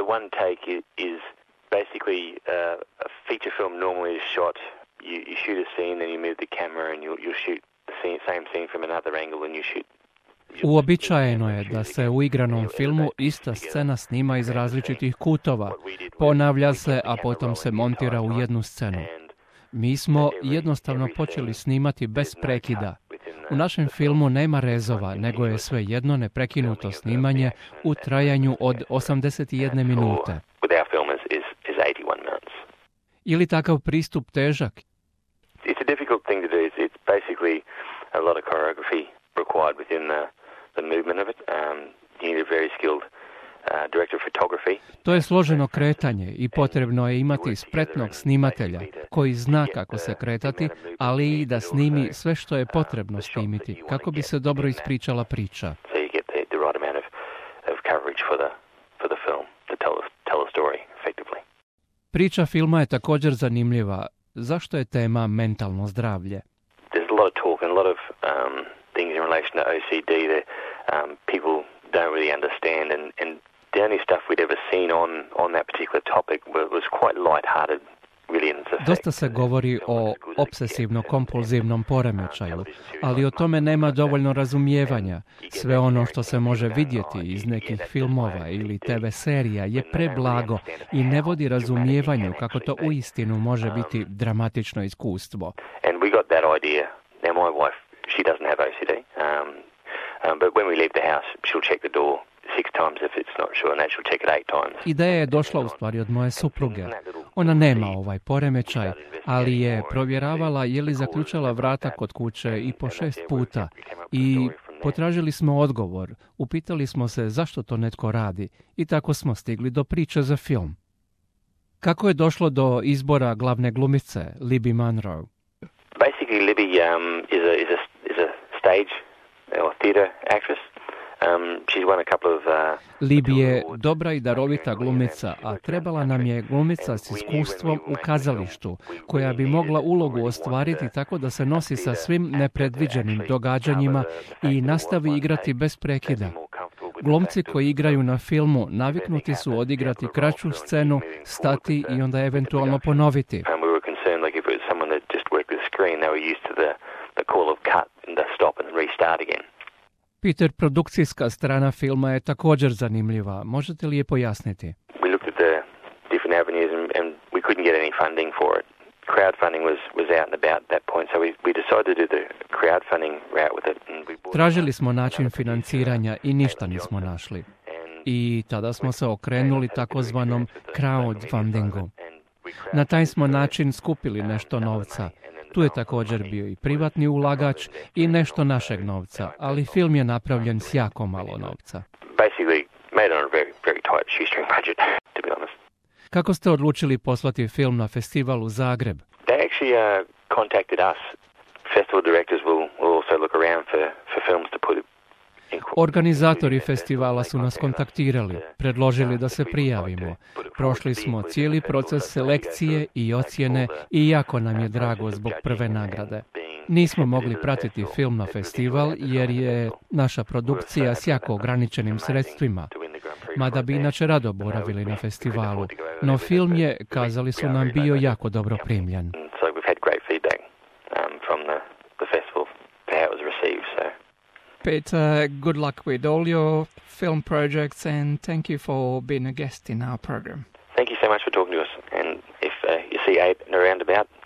the one take is basically a feature film normally is shot. You shoot a scene, then you move the camera and you'll shoot the same scene from another angle and you shoot. Uobičajeno je da se u igranom filmu ista scena snima iz različitih kutova, ponavlja se, a potom se montira u jednu scenu. Mi smo jednostavno počeli snimati bez prekida. U našem filmu nema rezova, nego je sve jedno neprekinuto snimanje u trajanju od 81 minute. Je li takav pristup težak? It's a difficult thing to do. It's basically a lot of choreography required within the movement of it. You need a very skilled director of photography. To je složeno kretanje i potrebno je imati spretnog snimatelja koji zna kako se kretati, ali i da snimi sve što je potrebno snimiti kako bi se dobro ispričala priča. So you get the right amount of coverage for the film to tell a story effectively. Priča filma je također zanimljiva. Zašto je tema mentalno zdravlje? There's a lot of talk and a lot of things in relation to OCD that people don't really understand, and the only stuff we'd ever seen on that particular topic was quite light-hearted. Dosta se govori o obsesivno-kompulzivnom poremećaju, ali o tome nema dovoljno razumijevanja. Sve ono što se može vidjeti iz nekih filmova ili TV serija je preblago i ne vodi razumijevanju kako to uistinu može biti dramatično iskustvo. And we got that idea. Now my wife, she doesn't have OCD, but when we leave the house, she'll check the door 6 times if it's not sure, and that she'll check it 8 times. Ideja je došla u stvari od moje supruge. Ona nema ovaj poremećaj, ali je provjeravala je li zaključala vrata kod kuće i po 6 puta. I potražili smo odgovor, upitali smo se zašto to netko radi i tako smo stigli do priče za film. Kako je došlo do izbora glavne glumice, Libby Munro? Basically, Libby is a stage or theatre actress. She's won a couple of Libby je dobra i darovita glumica, a trebala nam je glumica s iskustvom u kazalištu, koja bi mogla ulogu ostvariti tako da se nosi sa svim nepredviđenim događanjima i nastavi igrati bez prekida. Glumci koji igraju na filmu naviknuti su odigrati kraću scenu, stati i onda eventualno ponoviti. Peter, produkcijska strana filma je također zanimljiva. Možete li je pojasniti? We looked at the different avenues and we couldn't get any funding for it. Crowdfunding was out and about at that point, so we decided to do the crowdfunding route with it. Tražili smo način financiranja i ništa nismo našli. I tada smo se okrenuli takozvanom crowdfundingu. Na taj smo način skupili nešto novca. Tu je također bio i privatni ulagač i nešto našeg novca, ali film je napravljen s jako malo novca. Kako ste odlučili poslati film na festival u Zagreb? They actually contacted us. Festival directors will also look around for films to put Organizatori festivala su nas kontaktirali, predložili da se prijavimo. Prošli smo cijeli proces selekcije i ocjene i jako nam je drago zbog prve nagrade. Nismo mogli pratiti film na festival jer je naša produkcija s jako ograničenim sredstvima, mada bi inače rado boravili na festivalu. No film je, kazali su nam, bio jako dobro primljen. Peter, good luck with all your film projects and thank you for being a guest in our program. Thank you so much for talking to us, and if you see Abe around about,